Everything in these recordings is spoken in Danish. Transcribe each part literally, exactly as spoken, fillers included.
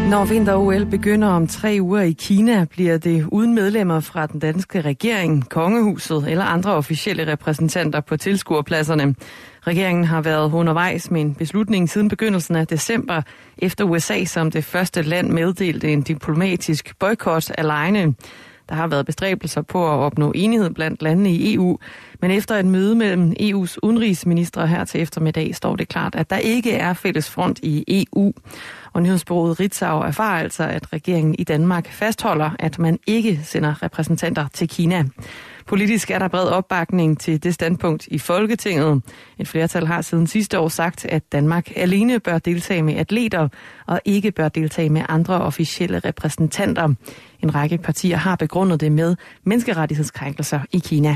Når vinter-O L begynder om tre uger i Kina, bliver det uden medlemmer fra den danske regering, kongehuset eller andre officielle repræsentanter på tilskuerpladserne. Regeringen har været undervejs med en beslutning siden begyndelsen af december, efter U S A som det første land meddelte en diplomatisk boykot alene. Der har været bestræbelser på at opnå enighed blandt landene i E U, men efter et møde mellem E U's udenrigsministre her til eftermiddag står det klart, at der ikke er fælles front i E U. Og nyhedsbureauet Ritzau erfarer altså, at regeringen i Danmark fastholder, at man ikke sender repræsentanter til Kina. Politisk er der bred opbakning til det standpunkt i Folketinget. Et flertal har siden sidste år sagt, at Danmark alene bør deltage med atleter og ikke bør deltage med andre officielle repræsentanter. En række partier har begrundet det med menneskerettighedskrænkelser i Kina.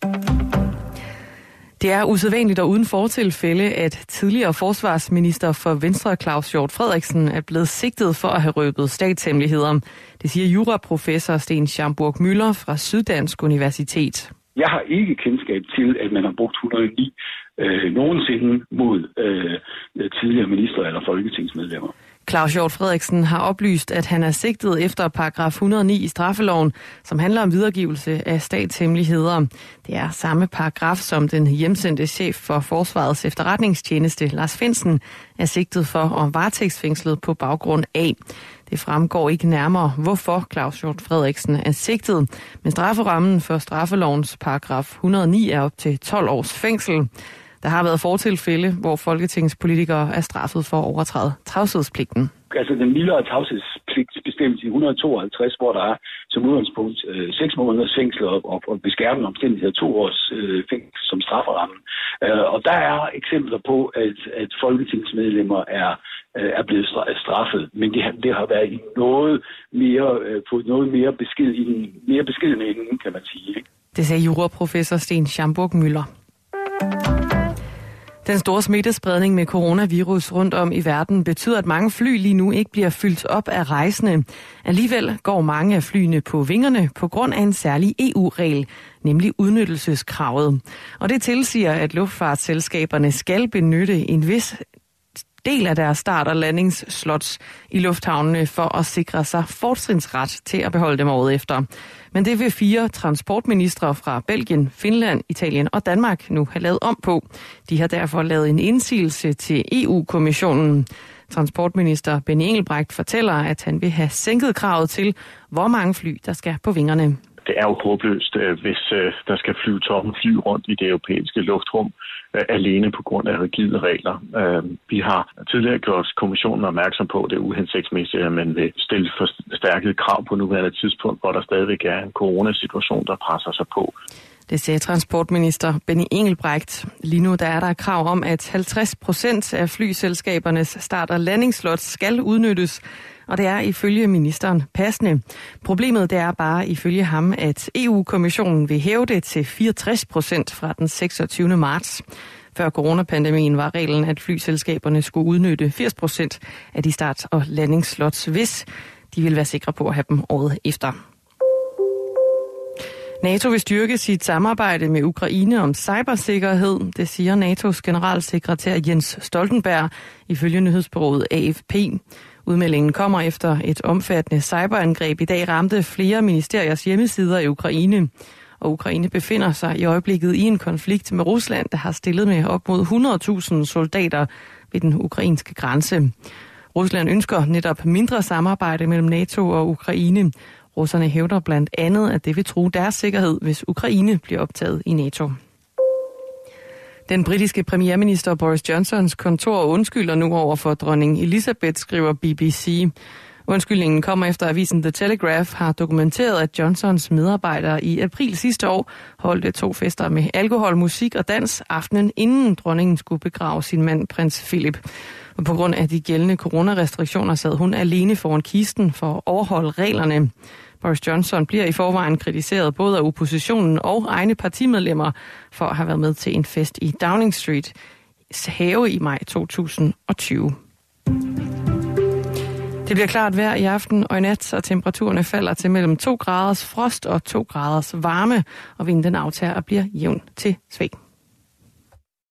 Det er usædvanligt og uden fortilfælde, at tidligere forsvarsminister for Venstre Claus Hjort Frederiksen er blevet sigtet for at have røbet statshemmeligheder. Det siger juraprofessor Sten Schaumburg Müller fra Syddansk Universitet. Jeg har ikke kendskab til, at man har brugt et hundrede og ni øh, nogensinde mod øh, tidligere minister eller folketingsmedlemmer. Claus Hjort Frederiksen har oplyst, at han er sigtet efter paragraf et hundrede og ni i straffeloven, som handler om videregivelse af statshemmeligheder. Det er samme paragraf, som den hjemsendte chef for Forsvarets efterretningstjeneste, Lars Findsen, er sigtet for og varetægtsfængslet på baggrund af. Det fremgår ikke nærmere, hvorfor Claus Hjort Frederiksen er sigtet, men strafferammen for straffelovens paragraf et hundrede og ni er op til tolv års fængsel. Der har været fortilfælde, hvor folketingspolitikere er straffet for at overtræde tavshedspligten. Altså den mildere tavshedspligtsbestemmelse i et hundrede og tooghalvtreds, hvor der er som udgangspunkt øh, seks måneders fængsel og, og, og beskærpende omstændigheder to års øh, fængsel som strafferammen. Øh, og der er eksempler på, at, at folketingsmedlemmer er, øh, er blevet straffet, men det har, det har været i noget mere, øh, på noget mere besked, i den mere beskedne ende, kan man sige. Ikke? Det sagde juraprofessor Sten Schaumburg Müller. Den store smittespredning med coronavirus rundt om i verden betyder, at mange fly lige nu ikke bliver fyldt op af rejsende. Alligevel går mange af flyene på vingerne på grund af en særlig E U-regel, nemlig udnyttelseskravet. Og det tilsiger, at luftfartsselskaberne skal benytte en vis del af deres start- og landingsslots i lufthavnene for at sikre sig fortrinsret til at beholde dem året efter. Men det vil fire transportministre fra Belgien, Finland, Italien og Danmark nu have lavet om på. De har derfor lavet en indsigelse til E U-kommissionen. Transportminister Benny Engelbrecht fortæller, at han vil have sænket kravet til, hvor mange fly der skal på vingerne. Det er jo håbløst, hvis der skal flyve tomme fly rundt i det europæiske luftrum alene på grund af rigide regler. Vi har tidligere gjort kommissionen opmærksom på, at det er uhensigtsmæssigt, at man vil stille forstærket krav på nuværende tidspunkt, hvor der stadigvæk er en coronasituation, der presser sig på. Det sagde transportminister Benny Engelbrecht. Lige nu der er der krav om, at halvtreds procent af flyselskabernes start- og landingsslots skal udnyttes, og det er ifølge ministeren passende. Problemet det er bare ifølge ham, at E U-kommissionen vil hæve det til fireogtres procent fra den seksogtyvende marts. Før coronapandemien var reglen, at flyselskaberne skulle udnytte firs procent af de start- og landingsslots, hvis de ville være sikre på at have dem året efter. NATO vil styrke sit samarbejde med Ukraine om cybersikkerhed, det siger N A T O's generalsekretær Jens Stoltenberg ifølge nyhedsbureauet A F P. Udmeldingen kommer efter et omfattende cyberangreb i dag ramte flere ministeriers hjemmesider i Ukraine. Og Ukraine befinder sig i øjeblikket i en konflikt med Rusland, der har stillet med op mod hundrede tusind soldater ved den ukrainske grænse. Rusland ønsker netop mindre samarbejde mellem NATO og Ukraine. Russerne hævder blandt andet, at det vil true deres sikkerhed, hvis Ukraine bliver optaget i NATO. Den britiske premierminister Boris Johnsons kontor undskylder nu over for dronning Elizabeth, skriver B B C. Undskyldningen kommer efter avisen The Telegraph har dokumenteret, at Johnsons medarbejdere i april sidste år holdt to fester med alkohol, musik og dans aftenen inden dronningen skulle begrave sin mand prins Philip. Og på grund af de gældende coronarestriktioner sad hun alene foran kisten for at overholde reglerne. Boris Johnson bliver i forvejen kritiseret både af oppositionen og egne partimedlemmer for at have været med til en fest i Downing Street have i maj to tusind og tyve. Det bliver klart vejr i aften og i nat, og temperaturerne falder til mellem to graders frost og to graders varme, og vinden aftager og bliver jævn til svag.